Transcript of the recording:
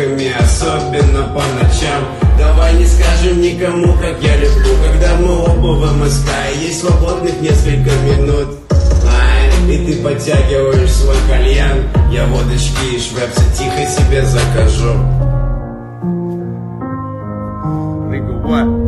девушками, особенно по ночам. Давай не скажем никому, как я люблю, когда мы оба в МСК и есть свободных несколько минут. И ты подтягиваешь свой кальян, я водочки и швепса тихо себе закажу. Nigga, what?